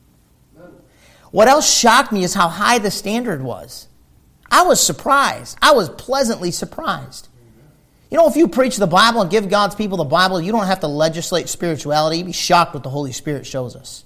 What else shocked me is how high the standard was. I was surprised. I was pleasantly surprised. You know, if you preach the Bible and give God's people the Bible, you don't have to legislate spirituality. You'd be shocked what the Holy Spirit shows us.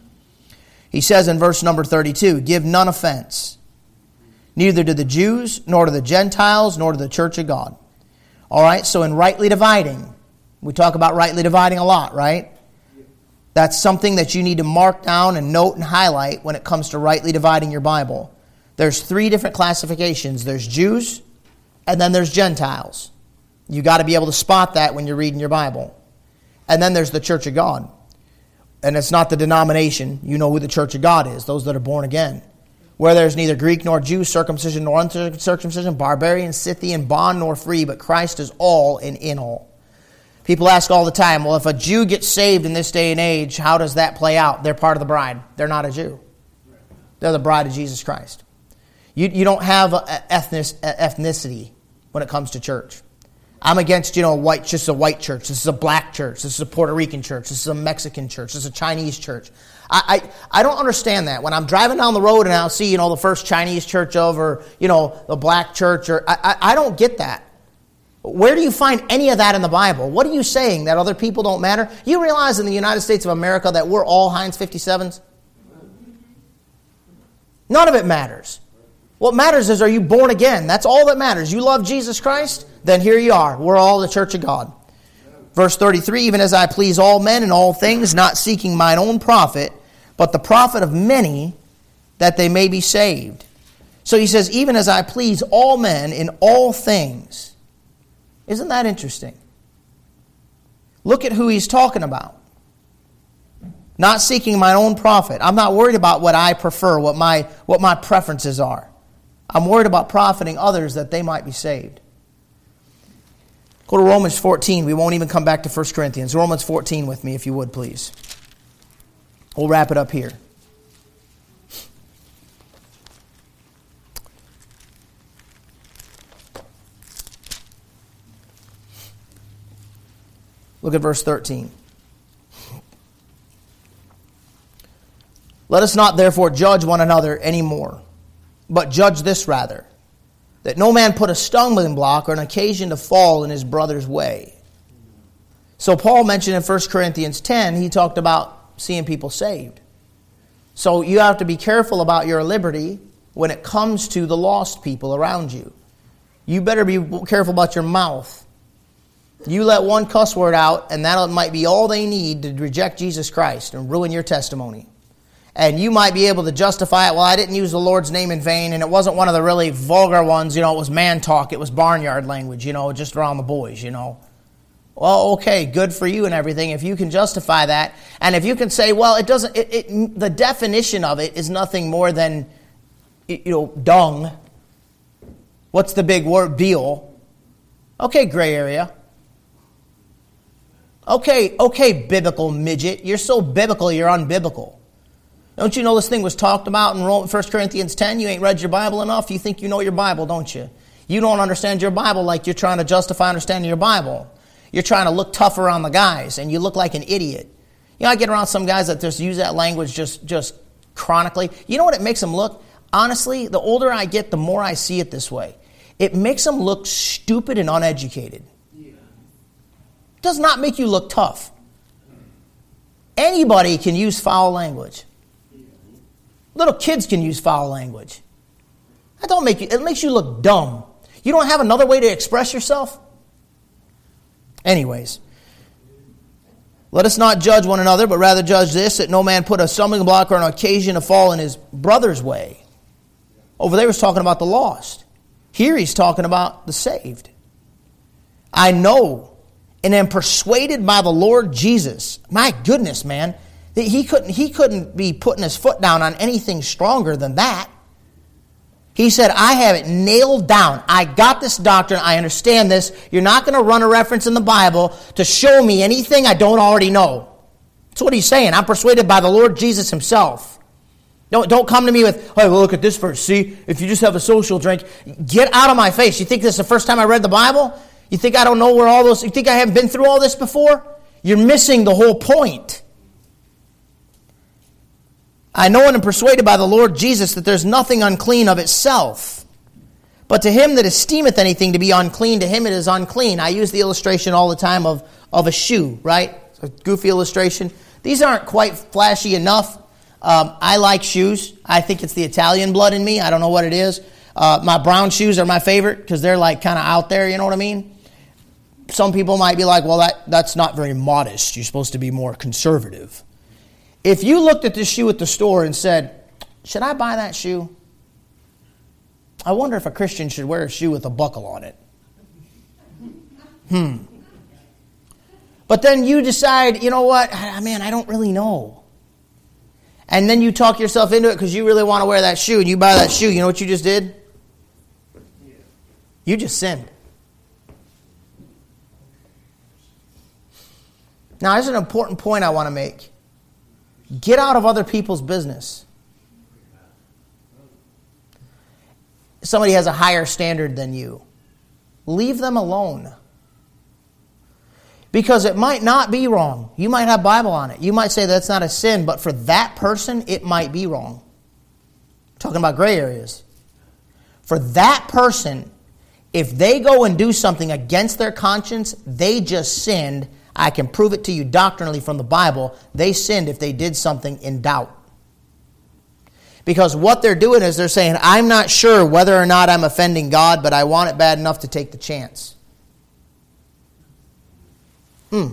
He says in verse number 32, give none offense, neither to the Jews, nor to the Gentiles, nor to the church of God. All right, so in rightly dividing, we talk about rightly dividing a lot, right? That's something that you need to mark down and note and highlight when it comes to rightly dividing your Bible. There's 3 different classifications. There's Jews, and then there's Gentiles. You got to be able to spot that when you're reading your Bible. And then there's the Church of God. And it's not the denomination. You know who the Church of God is, those that are born again. Where there's neither Greek nor Jew, circumcision nor uncircumcision, barbarian, Scythian, bond nor free, but Christ is all and in all. People ask all the time, well, if a Jew gets saved in this day and age, how does that play out? They're part of the bride. They're not a Jew. They're the bride of Jesus Christ. You don't have ethnicity when it comes to church. I'm against, just a white church. This is a black church. This is a Puerto Rican church. This is a Mexican church. This is a Chinese church. I don't understand that. When I'm driving down the road and I'll see, the first Chinese church or the black church, I don't get that. Where do you find any of that in the Bible? What are you saying, that other people don't matter? You realize in the United States of America that we're all Heinz 57s? None of it matters. What matters is, are you born again? That's all that matters. You love Jesus Christ? Then here you are. We're all the church of God. Verse 33, even as I please all men in all things, not seeking mine own profit, but the profit of many, that they may be saved. So he says, even as I please all men in all things. Isn't that interesting? Look at who he's talking about. Not seeking my own profit. I'm not worried about what I prefer, what my preferences are. I'm worried about profiting others that they might be saved. Go to Romans 14. We won't even come back to 1 Corinthians. Romans 14 with me, if you would, please. We'll wrap it up here. Look at verse 13. Let us not therefore judge one another anymore, but judge this rather, that no man put a stumbling block or an occasion to fall in his brother's way. So Paul mentioned in 1 Corinthians 10, he talked about seeing people saved. So you have to be careful about your liberty when it comes to the lost people around you. You better be careful about your mouth. You let one cuss word out, and that might be all they need to reject Jesus Christ and ruin your testimony. And you might be able to justify it, well, I didn't use the Lord's name in vain, and it wasn't one of the really vulgar ones, it was man talk, it was barnyard language, just around the boys, Well, okay, good for you and everything, if you can justify that. And if you can say, well, it doesn't, the definition of it is nothing more than, dung. What's the big word? Deal. Okay, gray area. Okay, biblical midget. You're so biblical, you're unbiblical. Don't you know this thing was talked about in 1 Corinthians 10? You ain't read your Bible enough. You think you know your Bible, don't you? You don't understand your Bible like you're trying to justify understanding your Bible. You're trying to look tougher on the guys, and you look like an idiot. I get around some guys that just use that language just chronically. You know what it makes them look? Honestly, the older I get, the more I see it this way. It makes them look stupid and uneducated. It does not make you look tough. Anybody can use foul language. Little kids can use foul language. It makes you look dumb. You don't have another way to express yourself? Anyways, let us not judge one another, but rather judge this, that no man put a stumbling block or an occasion to fall in his brother's way. Over there he was talking about the lost. Here he's talking about the saved. I know and am persuaded by the Lord Jesus. My goodness, man. He couldn't be putting his foot down on anything stronger than that. He said, I have it nailed down. I got this doctrine. I understand this. You're not going to run a reference in the Bible to show me anything I don't already know. That's what he's saying. I'm persuaded by the Lord Jesus himself. Don't come to me with, hey, well, look at this verse. See, if you just have a social drink, get out of my face. You think this is the first time I read the Bible? You think I don't know where all those, you think I haven't been through all this before? You're missing the whole point. I know and am persuaded by the Lord Jesus that there's nothing unclean of itself. But to him that esteemeth anything to be unclean, to him it is unclean. I use the illustration all the time of a shoe, right? A goofy illustration. These aren't quite flashy enough. I like shoes. I think it's the Italian blood in me. I don't know what it is. My brown shoes are my favorite because they're like kind of out there, you know what I mean? Some people might be like, well, that's not very modest. You're supposed to be more conservative. If you looked at this shoe at the store and said, should I buy that shoe? I wonder if a Christian should wear a shoe with a buckle on it. But then you decide, you know what? Man, I don't really know. And then you talk yourself into it because you really want to wear that shoe, and you buy that shoe. You know what you just did? You just sinned. Now, there's an important point I want to make. Get out of other people's business. Somebody has a higher standard than you. Leave them alone. Because it might not be wrong. You might have Bible on it. You might say that's not a sin, but for that person, it might be wrong. I'm talking about gray areas. For that person, if they go and do something against their conscience, they just sinned. I can prove it to you doctrinally from the Bible. They sinned if they did something in doubt. Because what they're doing is they're saying, I'm not sure whether or not I'm offending God, but I want it bad enough to take the chance. That's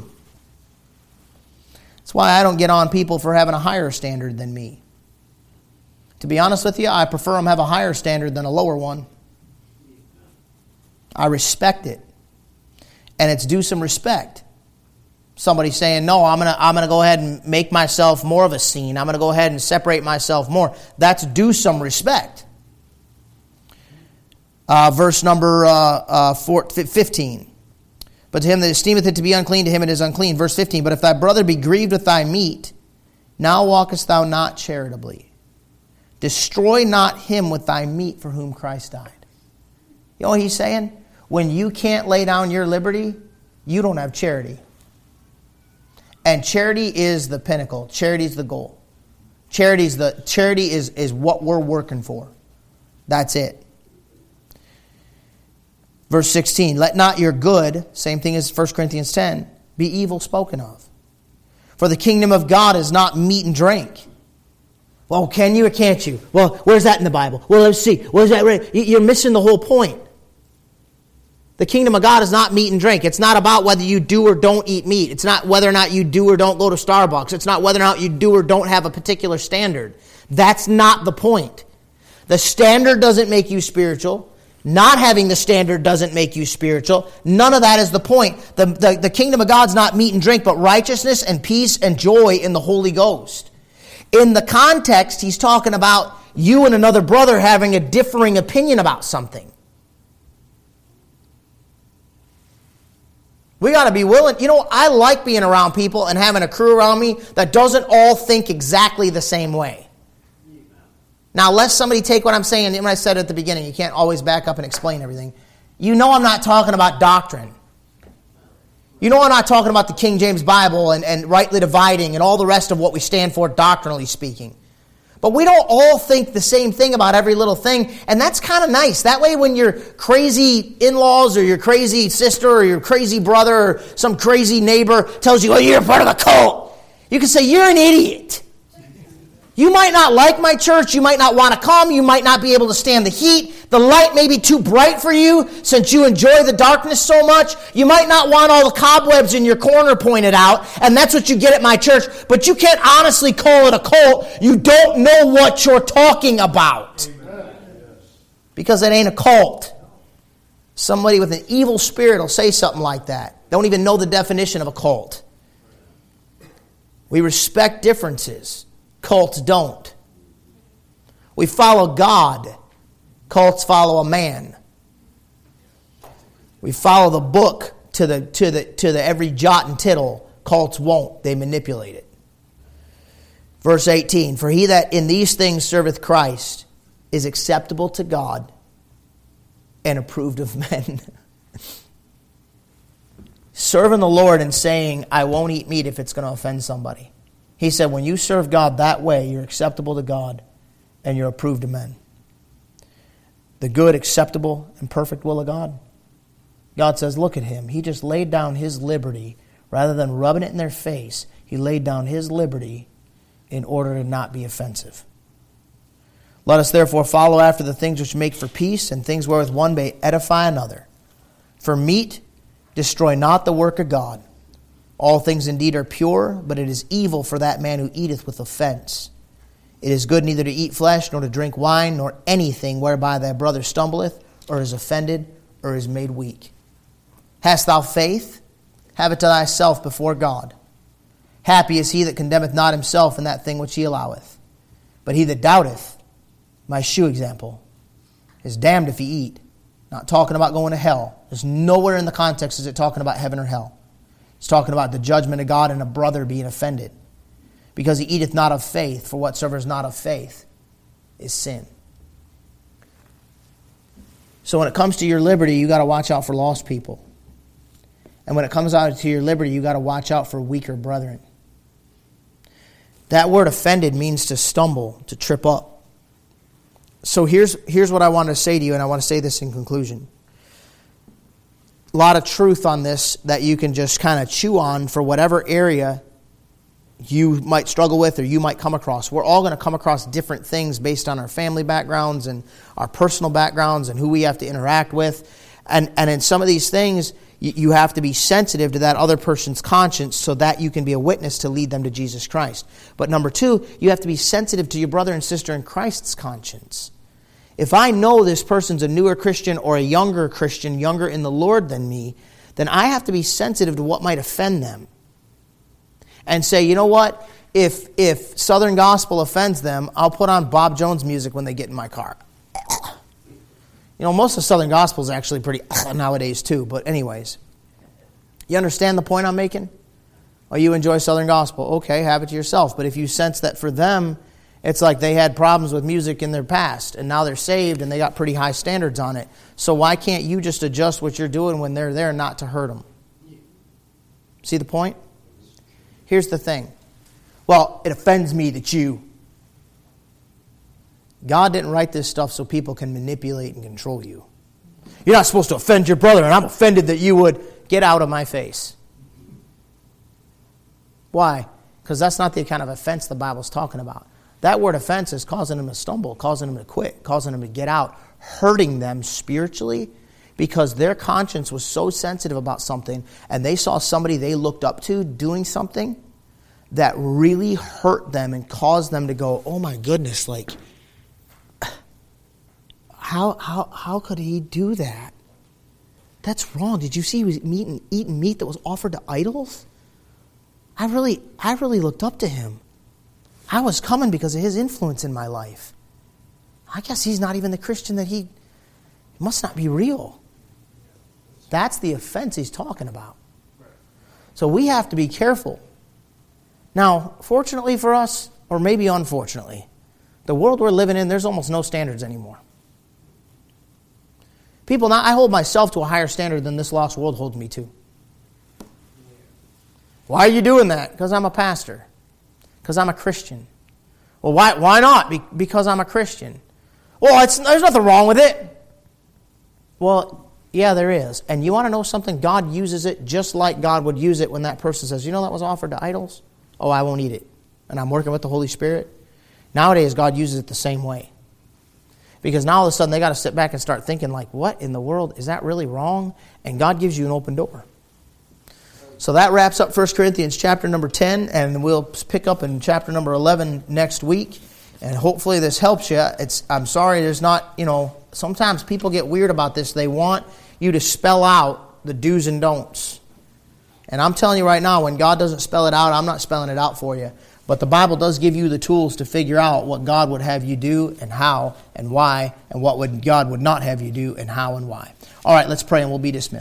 why I don't get on people for having a higher standard than me. To be honest with you, I prefer them have a higher standard than a lower one. I respect it. And it's due some respect. Somebody saying, no, I'm gonna go ahead and make myself more of a scene. I'm going to go ahead and separate myself more. That's due some respect. Verse number 15. But to him that esteemeth it to be unclean, to him it is unclean. Verse 15. But if thy brother be grieved with thy meat, now walkest thou not charitably. Destroy not him with thy meat for whom Christ died. You know what he's saying? When you can't lay down your liberty, you don't have charity. And charity is the pinnacle. Charity is the goal. Charity is what we're working for. That's it. Verse 16, let not your good, same thing as 1 Corinthians 10, be evil spoken of. For the kingdom of God is not meat and drink. Well, can you or can't you? Well, where's that in the Bible? Well, let's see. Where's that? You're missing the whole point. The kingdom of God is not meat and drink. It's not about whether you do or don't eat meat. It's not whether or not you do or don't go to Starbucks. It's not whether or not you do or don't have a particular standard. That's not the point. The standard doesn't make you spiritual. Not having the standard doesn't make you spiritual. None of that is the point. The kingdom of God's not meat and drink, but righteousness and peace and joy in the Holy Ghost. In the context, he's talking about you and another brother having a differing opinion about something. We got to be willing. You know, I like being around people and having a crew around me that doesn't all think exactly the same way. Now, let somebody take what I'm saying. When I said at the beginning, you can't always back up and explain everything. You know I'm not talking about doctrine. You know I'm not talking about the King James Bible and rightly dividing and all the rest of what we stand for doctrinally speaking. But we don't all think the same thing about every little thing, and that's kind of nice. That way when your crazy in-laws or your crazy sister or your crazy brother or some crazy neighbor tells you, oh, you're part of the cult, you can say, you're an idiot. You might not like my church. You might not want to come. You might not be able to stand the heat. The light may be too bright for you since you enjoy the darkness so much. You might not want all the cobwebs in your corner pointed out, and that's what you get at my church. But you can't honestly call it a cult. You don't know what you're talking about. Amen. Because it ain't a cult. Somebody with an evil spirit will say something like that. Don't even know the definition of a cult. We respect differences. Cults don't. We follow God. Cults follow a man. We follow the book to the every jot and tittle. Cults won't. They manipulate it. Verse 18, for he that in these things serveth Christ is acceptable to God and approved of men. Serving the Lord and saying, I won't eat meat if it's going to offend somebody. He said, when you serve God that way, you're acceptable to God and you're approved of men. The good, acceptable, and perfect will of God. God says, look at him. He just laid down his liberty. Rather than rubbing it in their face, he laid down his liberty in order to not be offensive. Let us therefore follow after the things which make for peace and things wherewith one may edify another. For meat, destroy not the work of God. All things indeed are pure, but it is evil for that man who eateth with offense. It is good neither to eat flesh, nor to drink wine, nor anything whereby thy brother stumbleth, or is offended, or is made weak. Hast thou faith? Have it to thyself before God. Happy is he that condemneth not himself in that thing which he alloweth. But he that doubteth, my shoe example, is damned if he eat. Not talking about going to hell. There's nowhere in the context is it talking about heaven or hell. It's talking about the judgment of God and a brother being offended. Because he eateth not of faith, for whatsoever is not of faith is sin. So when it comes to your liberty, you got to watch out for lost people. And when it comes out to your liberty, you got to watch out for weaker brethren. That word offended means to stumble, to trip up. So here's what I want to say to you, and I want to say this in conclusion. A lot of truth on this that you can just kind of chew on for whatever area you might struggle with or you might come across. We're all going to come across different things based on our family backgrounds and our personal backgrounds and who we have to interact with. And in some of these things, you have to be sensitive to that other person's conscience so that you can be a witness to lead them to Jesus Christ. But number two, you have to be sensitive to your brother and sister in Christ's conscience. If I know this person's a newer Christian or a younger Christian, younger in the Lord than me, then I have to be sensitive to what might offend them. And say, you know what? If Southern Gospel offends them, I'll put on Bob Jones music when they get in my car. You know, most of Southern Gospel is actually pretty nowadays too. But anyways, you understand the point I'm making? Oh, you enjoy Southern Gospel. Okay, have it to yourself. But if you sense that for them, it's like they had problems with music in their past, and now they're saved, and they got pretty high standards on it. So why can't you just adjust what you're doing when they're there not to hurt them? See the point? Here's the thing. Well, it offends me that you... God didn't write this stuff so people can manipulate and control you. You're not supposed to offend your brother, and I'm offended that you would. Get out of my face. Why? Because that's not the kind of offense the Bible's talking about. That word offense is causing them to stumble, causing them to quit, causing them to get out, hurting them spiritually because their conscience was so sensitive about something and they saw somebody they looked up to doing something that really hurt them and caused them to go, oh my goodness, like, how could he do that? That's wrong. Did you see he was eating meat that was offered to idols? I really looked up to him. I was coming because of his influence in my life. I guess he's not even the Christian that he must not be real. That's the offense he's talking about. So we have to be careful. Now, fortunately for us, or maybe unfortunately, the world we're living in, there's almost no standards anymore. People, now I hold myself to a higher standard than this lost world holds me to. Why are you doing that? Because I'm a pastor. Because I'm a Christian. Well, why not? Because I'm a Christian. Well, there's nothing wrong with it. Well, yeah, there is. And you want to know something? God uses it just like God would use it when that person says, you know that was offered to idols? Oh, I won't eat it. And I'm working with the Holy Spirit. Nowadays, God uses it the same way. Because now all of a sudden they got to sit back and start thinking like, what in the world? Is that really wrong? And God gives you an open door. So that wraps up 1 Corinthians chapter number 10, and we'll pick up in chapter number 11 next week. And hopefully this helps you. I'm sorry there's not, sometimes people get weird about this. They want you to spell out the do's and don'ts. And I'm telling you right now, when God doesn't spell it out, I'm not spelling it out for you. But the Bible does give you the tools to figure out what God would have you do and how and why, and what God would not have you do and how and why. All right, let's pray and we'll be dismissed.